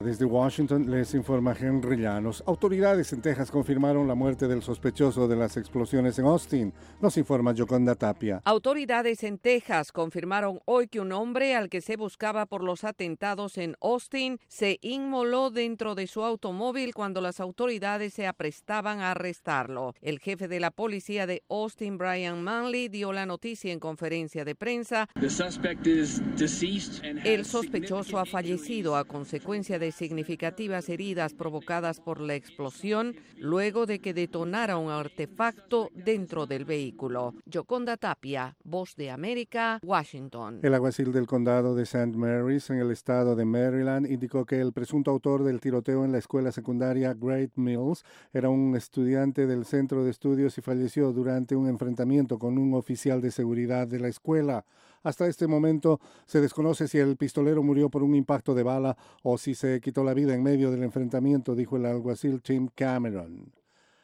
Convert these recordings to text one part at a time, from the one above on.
Desde Washington les informa Henry Llanos. Autoridades en Texas confirmaron la muerte del sospechoso de las explosiones en Austin. Nos informa Yoconda Tapia. Autoridades en Texas confirmaron hoy que un hombre al que se buscaba por los atentados en Austin se inmoló dentro de su automóvil cuando las autoridades se aprestaban a arrestarlo. El jefe de la policía de Austin, Brian Manley, dio la noticia en conferencia de prensa. El sospechoso ha fallecido a consecuencia de significativas heridas provocadas por la explosión luego de que detonara un artefacto dentro del vehículo. Yoconda Tapia, Voz de América, Washington. El alguacil del condado de St. Mary's, en el estado de Maryland, indicó que el presunto autor del tiroteo en la escuela secundaria Great Mills era un estudiante del centro de estudios y falleció durante un enfrentamiento con un oficial de seguridad de la escuela. Hasta este momento se desconoce si el pistolero murió por un impacto de bala o si se quitó la vida en medio del enfrentamiento, dijo el alguacil Tim Cameron.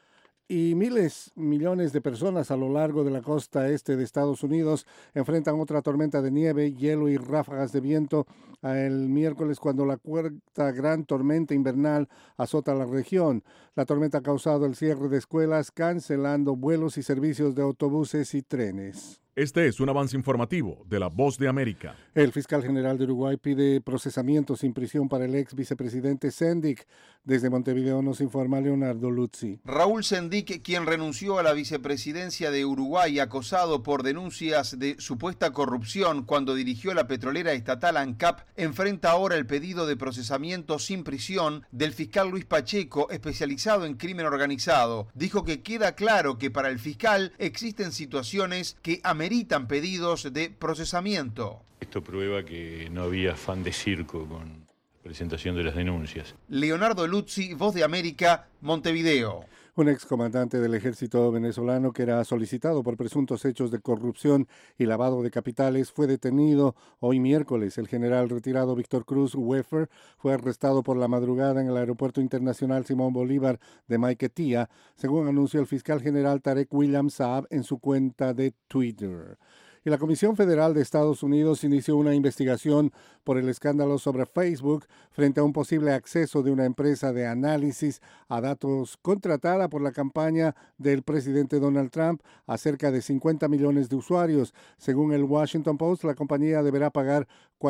Y millones de personas a lo largo de la costa este de Estados Unidos enfrentan otra tormenta de nieve, hielo y ráfagas de viento el miércoles cuando la cuarta gran tormenta invernal azota la región. La tormenta ha causado el cierre de escuelas, cancelando vuelos y servicios de autobuses y trenes. Este es un avance informativo de La Voz de América. El fiscal general de Uruguay pide procesamiento sin prisión para el ex vicepresidente Sendik. Desde Montevideo nos informa Leonardo Luzzi. Raúl Sendik, quien renunció a la vicepresidencia de Uruguay acosado por denuncias de supuesta corrupción cuando dirigió la petrolera estatal ANCAP, enfrenta ahora el pedido de procesamiento sin prisión del fiscal Luis Pacheco, especializado en crimen organizado. Dijo que queda claro que para el fiscal existen situaciones que ameritan pedidos de procesamiento. Esto prueba que no había afán de circo con la presentación de las denuncias. Leonardo Luzzi, Voz de América, Montevideo. Un excomandante del ejército venezolano que era solicitado por presuntos hechos de corrupción y lavado de capitales fue detenido hoy miércoles. El general retirado Víctor Cruz Weffer fue arrestado por la madrugada en el Aeropuerto Internacional Simón Bolívar de Maiquetía, según anunció el fiscal general Tarek William Saab en su cuenta de Twitter. Y la Comisión Federal de Estados Unidos inició una investigación por el escándalo sobre Facebook frente a un posible acceso de una empresa de análisis a datos contratada por la campaña del presidente Donald Trump a cerca de 50 millones de usuarios. Según el Washington Post, la compañía deberá pagar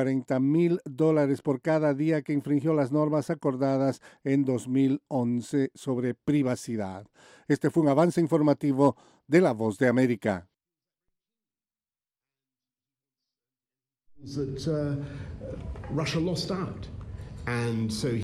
$40,000 por cada día que infringió las normas acordadas en 2011 sobre privacidad. Este fue un avance informativo de La Voz de América. That Russia lost out, and so